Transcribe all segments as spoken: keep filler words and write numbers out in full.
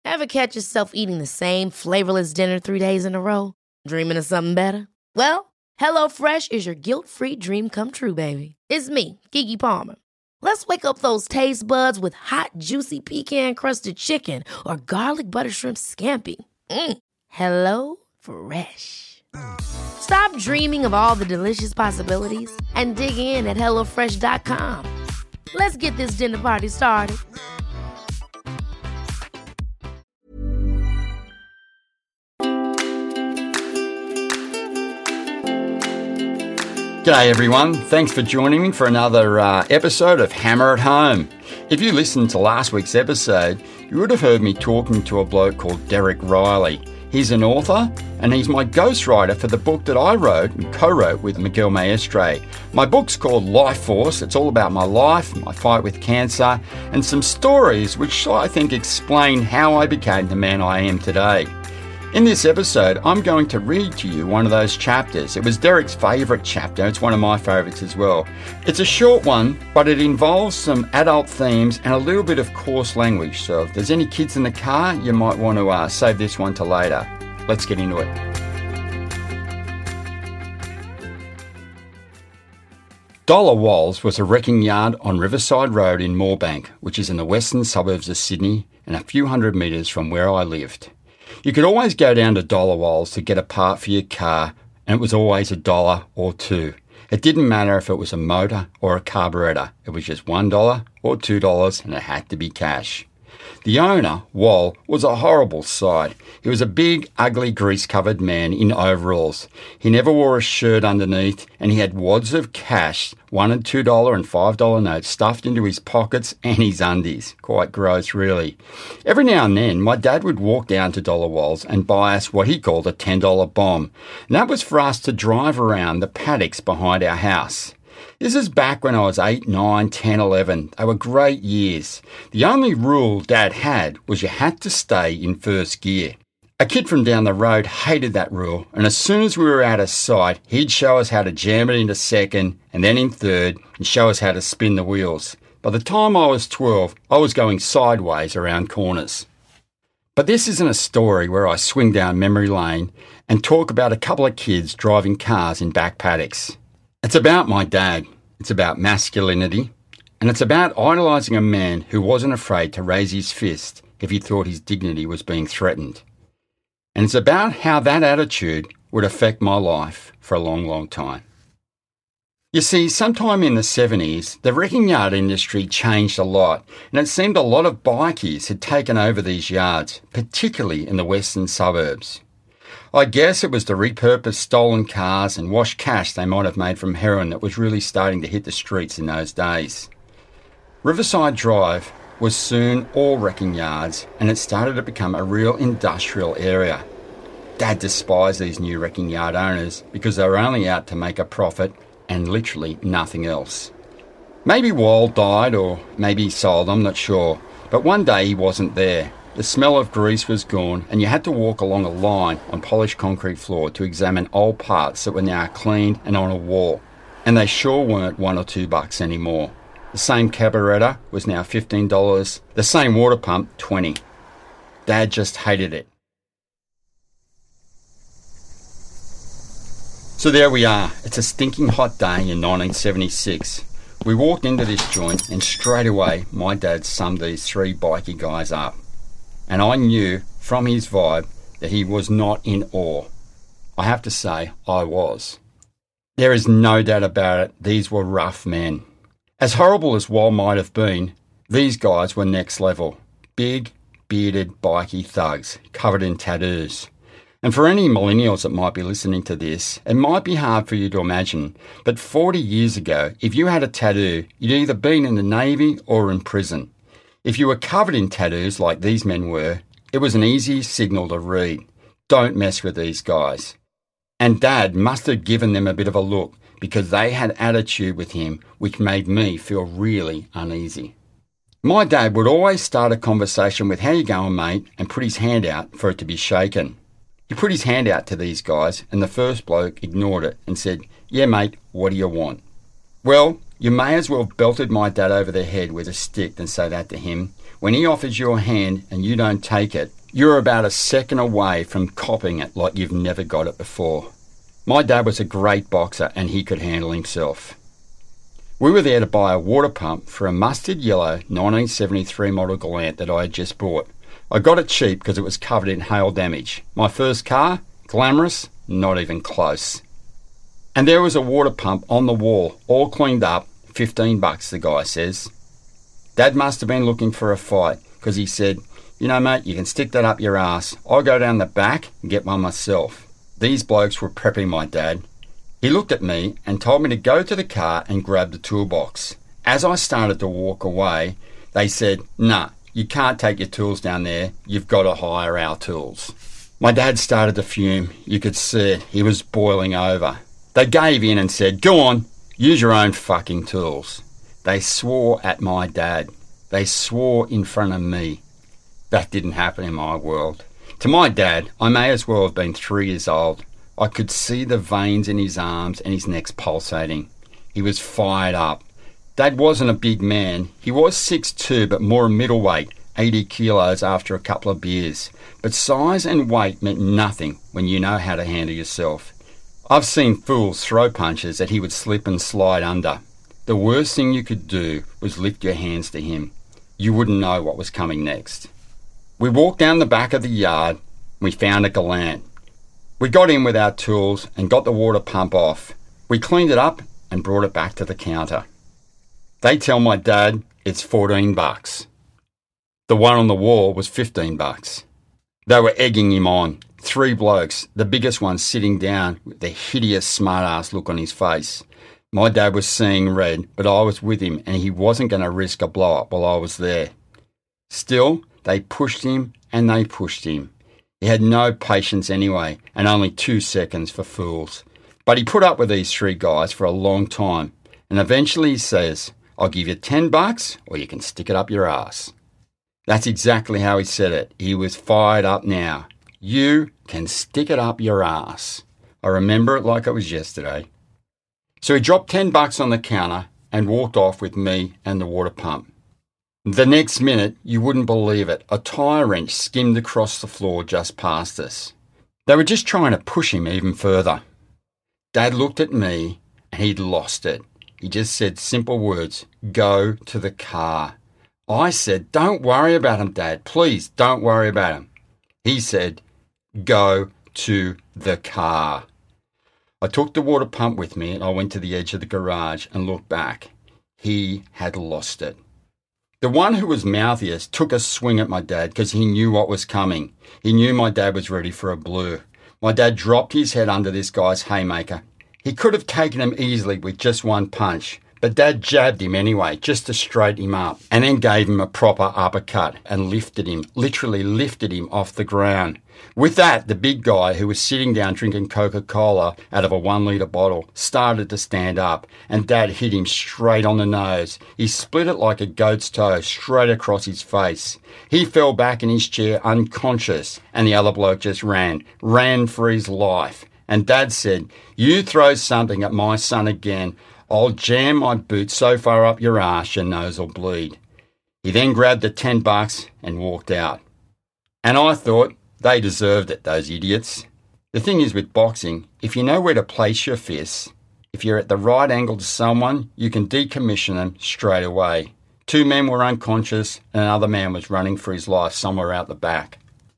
Ever catch yourself eating the same flavorless dinner three days in a row? Dreaming of something better? Well, HelloFresh is your guilt-free dream come true, baby. It's me, Keke Palmer. Let's wake up those taste buds with hot, juicy pecan-crusted chicken or garlic butter shrimp scampi. Mm. Hello Fresh. Stop dreaming of all the delicious possibilities and dig in at hello fresh dot com. Let's get this dinner party started. G'day everyone, thanks for joining me for another uh, episode of Hammer at Home. If you listened to last week's episode, you would have heard me talking to a bloke called Derek Riley. He's an author and he's my ghostwriter for the book that I wrote and co-wrote with Miguel Maestre. My book's called Life Force. It's all about my life, my fight with cancer, and some stories which I think explain how I became the man I am today. In this episode, I'm going to read to you one of those chapters. It was Derek's favourite chapter. It's one of my favourites as well. It's a short one, but it involves some adult themes and a little bit of coarse language. So if there's any kids in the car, you might want to uh, save this one to later. Let's get into it. Dollar Walls was a wrecking yard on Riverside Road in Moorebank, which is in the western suburbs of Sydney and a few hundred metres from where I lived. You could always go down to Dollar Walls to get a part for your car, and it was always a dollar or two. It didn't matter if it was a motor or a carburettor. It was just one dollar or two dollars, and it had to be cash. The owner, Wall, was a horrible sight. He was a big, ugly, grease-covered man in overalls. He never wore a shirt underneath, and he had wads of cash, one and two dollar and five dollar notes stuffed into his pockets and his undies. Quite gross, really. Every now and then, my dad would walk down to Dollar Walls and buy us what he called a ten dollar bomb, and that was for us to drive around the paddocks behind our house. This is back when I was eight, nine, ten, eleven. They were great years. The only rule Dad had was you had to stay in first gear. A kid from down the road hated that rule, and as soon as we were out of sight, he'd show us how to jam it into second and then in third and show us how to spin the wheels. By the time I was twelve, I was going sideways around corners. But this isn't a story where I swing down memory lane and talk about a couple of kids driving cars in back paddocks. It's about my dad, it's about masculinity, and it's about idolising a man who wasn't afraid to raise his fist if he thought his dignity was being threatened. And it's about how that attitude would affect my life for a long, long time. You see, sometime in the seventies, the wrecking yard industry changed a lot, and it seemed a lot of bikies had taken over these yards, particularly in the western suburbs. I guess it was the repurposed stolen cars and washed cash they might have made from heroin that was really starting to hit the streets in those days. Riverside Drive was soon all wrecking yards, and it started to become a real industrial area. Dad despised these new wrecking yard owners because they were only out to make a profit and literally nothing else. Maybe Wall died or maybe he sold, I'm not sure, but one day he wasn't there. The smell of grease was gone, and you had to walk along a line on polished concrete floor to examine old parts that were now cleaned and on a wall. And they sure weren't one or two bucks anymore. The same carburettor was now fifteen dollars, the same water pump twenty dollars. Dad just hated it. So there we are. It's a stinking hot day in nineteen seventy-six. We walked into this joint, and straight away my dad summed these three bikie guys up. And I knew from his vibe that he was not in awe. I have to say, I was. There is no doubt about it, these were rough men. As horrible as Wall might have been, these guys were next level. Big, bearded, bikie thugs, covered in tattoos. And for any millennials that might be listening to this, it might be hard for you to imagine, but forty years ago, if you had a tattoo, you'd either been in the Navy or in prison. If you were covered in tattoos like these men were, it was an easy signal to read. Don't mess with these guys. And Dad must have given them a bit of a look because they had attitude with him which made me feel really uneasy. My dad would always start a conversation with "How you going, mate?" and put his hand out for it to be shaken. He put his hand out to these guys and the first bloke ignored it and said, "Yeah, mate, what do you want?" Well, you may as well have belted my dad over the head with a stick than say that to him. When he offers you a hand and you don't take it, you're about a second away from copping it like you've never got it before. My dad was a great boxer and he could handle himself. We were there to buy a water pump for a mustard yellow nineteen seventy-three model Galant that I had just bought. I got it cheap because it was covered in hail damage. My first car? Glamorous? Not even close. And there was a water pump on the wall, all cleaned up, fifteen bucks, the guy says. Dad must have been looking for a fight because he said, you know, mate, you can stick that up your ass. I'll go down the back and get one myself. These blokes were prepping my dad. He looked at me and told me to go to the car and grab the toolbox. As I started to walk away, they said, nah, you can't take your tools down there. You've got to hire our tools. My dad started to fume. You could see it. He was boiling over. They gave in and said, go on, use your own fucking tools. They swore at my dad. They swore in front of me. That didn't happen in my world. To my dad, I may as well have been three years old. I could see the veins in his arms and his neck pulsating. He was fired up. Dad wasn't a big man. He was six foot two, but more a middleweight, eighty kilos after a couple of beers. But size and weight meant nothing when you know how to handle yourself. I've seen fools throw punches that he would slip and slide under. The worst thing you could do was lift your hands to him. You wouldn't know what was coming next. We walked down the back of the yard. We found a Galant. We got in with our tools and got the water pump off. We cleaned it up and brought it back to the counter. They tell my dad it's fourteen bucks. The one on the wall was fifteen bucks. They were egging him on. Three blokes, the biggest one sitting down with the hideous smart-ass look on his face. My dad was seeing red, but I was with him and he wasn't going to risk a blow-up while I was there. Still, they pushed him and they pushed him. He had no patience anyway, and only two seconds for fools. But he put up with these three guys for a long time, and eventually he says, I'll give you ten bucks or you can stick it up your ass. That's exactly how he said it. He was fired up now. You can stick it up your ass. I remember it like it was yesterday. So he dropped ten bucks on the counter and walked off with me and the water pump. The next minute, you wouldn't believe it, a tyre wrench skimmed across the floor just past us. They were just trying to push him even further. Dad looked at me and he'd lost it. He just said simple words, go to the car. I said, don't worry about him, Dad. Please, don't worry about him. He said, go to the car. I took the water pump with me and I went to the edge of the garage and looked back. He had lost it. The one who was mouthiest took a swing at my dad because he knew what was coming. He knew my dad was ready for a blue. My dad dropped his head under this guy's haymaker. He could have taken him easily with just one punch, but Dad jabbed him anyway, just to straighten him up, and then gave him a proper uppercut and lifted him, literally lifted him off the ground. With that, the big guy who was sitting down drinking Coca-Cola out of a one-litre bottle started to stand up, and Dad hit him straight on the nose. He split it like a goat's toe straight across his face. He fell back in his chair unconscious, and the other bloke just ran, ran for his life. And Dad said, you throw something at my son again, I'll jam my boot so far up your arse your nose will bleed. He then grabbed the ten bucks and walked out. And I thought, they deserved it, those idiots. The thing is with boxing, if you know where to place your fists, if you're at the right angle to someone, you can decommission them straight away. Two men were unconscious and another man was running for his life somewhere out the back.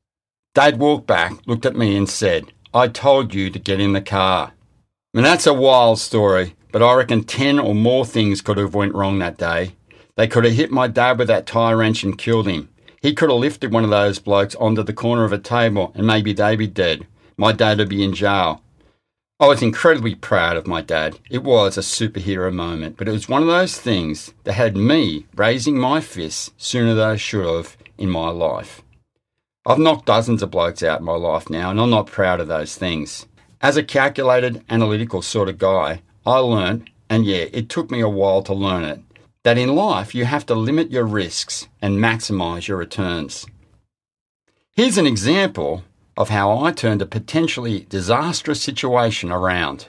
Dad walked back, looked at me and said, I told you to get in the car. And that's a wild story, but I reckon ten or more things could have went wrong that day. They could have hit my dad with that tyre wrench and killed him. He could have lifted one of those blokes onto the corner of a table and maybe they'd be dead. My dad would be in jail. I was incredibly proud of my dad. It was a superhero moment, but it was one of those things that had me raising my fists sooner than I should have in my life. I've knocked dozens of blokes out in my life now, and I'm not proud of those things. As a calculated, analytical sort of guy, I learned, and yeah, it took me a while to learn it, that in life you have to limit your risks and maximise your returns. Here's an example of how I turned a potentially disastrous situation around.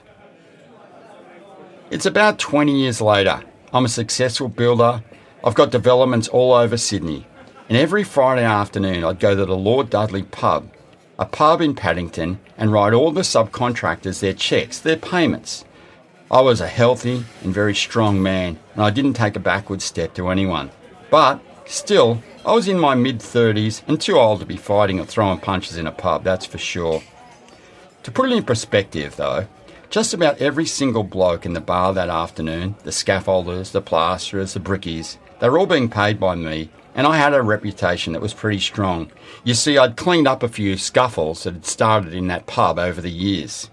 It's about twenty years later. I'm a successful builder. I've got developments all over Sydney. And every Friday afternoon I'd go to the Lord Dudley pub, a pub in Paddington, and write all the subcontractors their checks, their payments. I was a healthy and very strong man, and I didn't take a backward step to anyone. But still, I was in my mid-thirties and too old to be fighting or throwing punches in a pub, that's for sure. To put it in perspective, though, just about every single bloke in the bar that afternoon, the scaffolders, the plasterers, the brickies, they were all being paid by me, and I had a reputation that was pretty strong. You see, I'd cleaned up a few scuffles that had started in that pub over the years.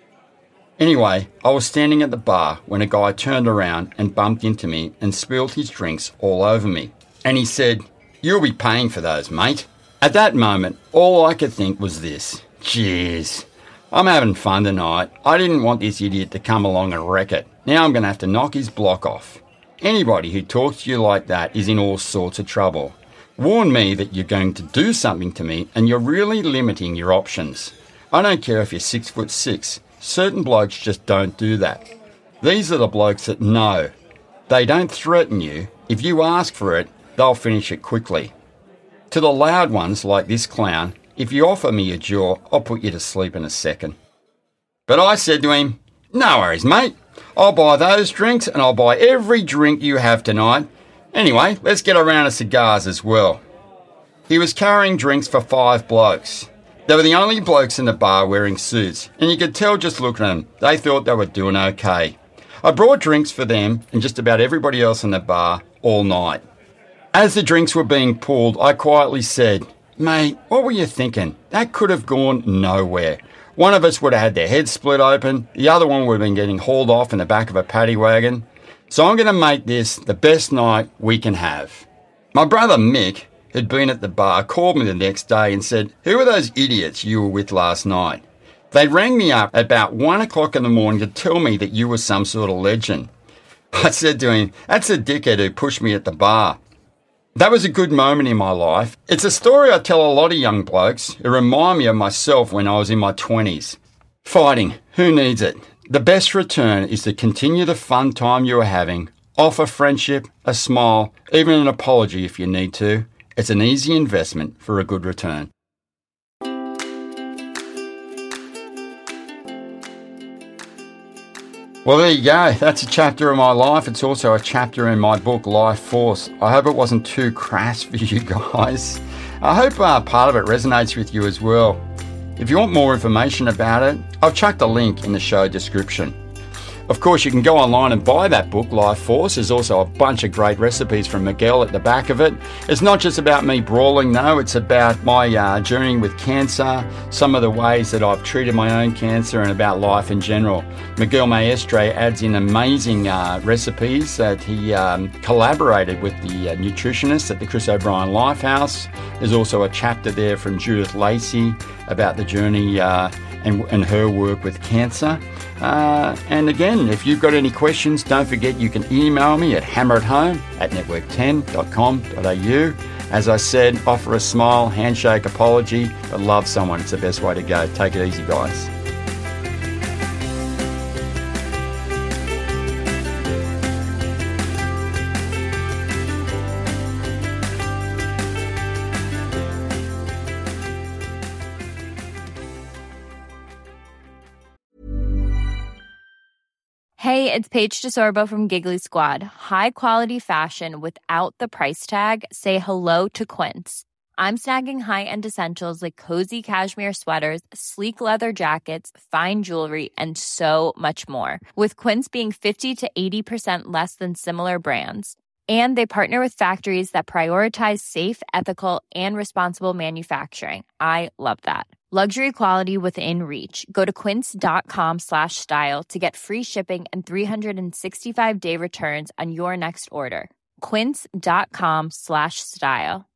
Anyway, I was standing at the bar when a guy turned around and bumped into me and spilled his drinks all over me. And he said, "You'll be paying for those, mate." At that moment, all I could think was this: jeez, I'm having fun tonight. I didn't want this idiot to come along and wreck it. Now I'm going to have to knock his block off. Anybody who talks to you like that is in all sorts of trouble. Warn me that you're going to do something to me and you're really limiting your options. I don't care if you're six foot six. Certain blokes just don't do that. These are the blokes that know. They don't threaten you. If you ask for it, they'll finish it quickly. To the loud ones like this clown, if you offer me a jaw, I'll put you to sleep in a second. But I said to him, "No worries, mate. I'll buy those drinks and I'll buy every drink you have tonight. Anyway, let's get a round of cigars as well." He was carrying drinks for five blokes. They were the only blokes in the bar wearing suits, and you could tell just looking at them, they thought they were doing okay. I brought drinks for them and just about everybody else in the bar all night. As the drinks were being pulled, I quietly said, "Mate, what were you thinking? That could have gone nowhere. One of us would have had their heads split open, the other one would have been getting hauled off in the back of a paddy wagon. So I'm going to make this the best night we can have." My brother Mick, who'd been at the bar, called me the next day and said, "Who are those idiots you were with last night? They rang me up at about one o'clock in the morning to tell me that you were some sort of legend." I said to him, "That's a dickhead who pushed me at the bar." That was a good moment in my life. It's a story I tell a lot of young blokes who remind me of myself when I was in my twenties. Fighting, who needs it? The best return is to continue the fun time you are having, offer friendship, a smile, even an apology if you need to. It's an easy investment for a good return. Well, there you go. That's a chapter of my life. It's also a chapter in my book, Life Force. I hope it wasn't too crass for you guys. I hope uh, part of it resonates with you as well. If you want more information about it, I've chucked a link in the show description. Of course, you can go online and buy that book, Life Force. There's also a bunch of great recipes from Miguel at the back of it. It's not just about me brawling, no. It's about my uh, journey with cancer, some of the ways that I've treated my own cancer, and about life in general. Miguel Maestre adds in amazing uh, recipes that he um, collaborated with the uh, nutritionists at the Chris O'Brien Lifehouse. There's also a chapter there from Judith Lacey about the journey uh, and, and her work with cancer. Uh, and again, if you've got any questions, don't forget you can email me at hammerathome at network ten dot com dot a u. As I said, offer a smile, handshake, apology, but love someone. It's the best way to go. Take it easy, guys. Hey, it's Paige DeSorbo from Giggly Squad. High quality fashion without the price tag. Say hello to Quince. I'm snagging high-end essentials like cozy cashmere sweaters, sleek leather jackets, fine jewelry, and so much more. With Quince being fifty to eighty percent less than similar brands. And they partner with factories that prioritize safe, ethical, and responsible manufacturing. I love that. Luxury quality within reach. Go to quince.com slash style to get free shipping and three sixty-five day returns on your next order. Quince.com slash style.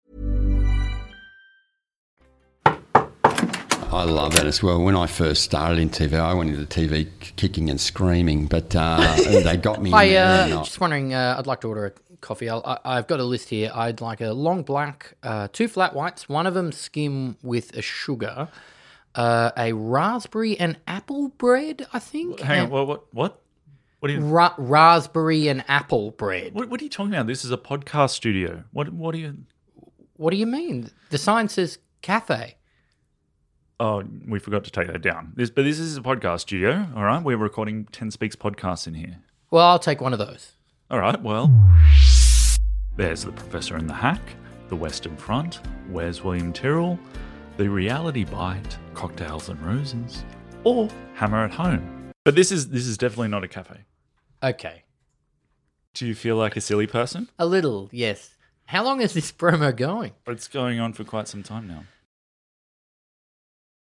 I love that as well. When I first started in T V, I went into T V kicking and screaming, but uh, they got me. I in uh, there. just wondering. Uh, I'd like to order a coffee. I'll, I, I've got a list here. I'd like a long black, uh, two flat whites, one of them skim with a sugar, uh, a raspberry and apple bread. I think. Hang and on. What? What? What? What are you? Ra- raspberry and apple bread. What, what are you talking about? This is a podcast studio. What? What are you? What do you mean? The sign says cafe. Oh, we forgot to take that down. This, but this is a podcast studio, all right? We're recording Ten Speaks podcasts in here. Well, I'll take one of those. All right, well, there's the Professor and the Hack, the Western Front, Where's William Tyrrell, the Reality Bite, Cocktails and Roses, or Hammer at Home. But this is this is definitely not a cafe. Okay. Do you feel like a silly person? A little, yes. How long is this promo going? It's going on for quite some time now.